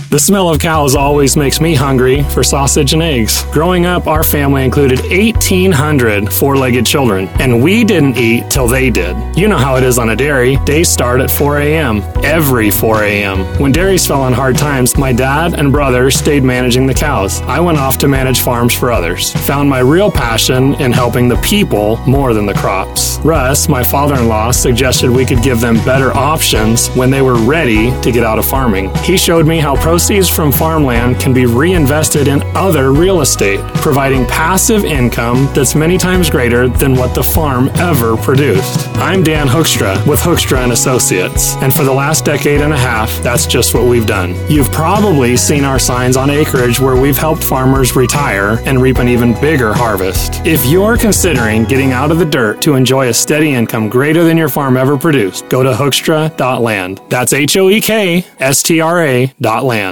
The smell of cows always makes me hungry for sausage and eggs. Growing up, our family included 1,800 four-legged children, and we didn't eat till they did. You know how it is on a dairy. Days start at 4 a.m. Every 4 a.m. When dairies fell on hard times, my dad and brother stayed managing the cows. I went off to manage farms for others. Found my real passion in helping the people more than the crops. Russ, my father-in-law, suggested we could give them better options when they were ready to get out of farming. He showed me how proceeds from farmland can be reinvested in other real estate, providing passive income that's many times greater than what the farm ever produced. I'm Dan Hoekstra with Hoekstra & Associates, and for the last decade and a half, that's just what we've done. You've probably seen our signs on acreage where we've helped farmers retire and reap an even bigger harvest. If you're considering getting out of the dirt to enjoy a steady income greater than your farm ever produced, go to Hoekstra.land. That's HOEKSTRA.land.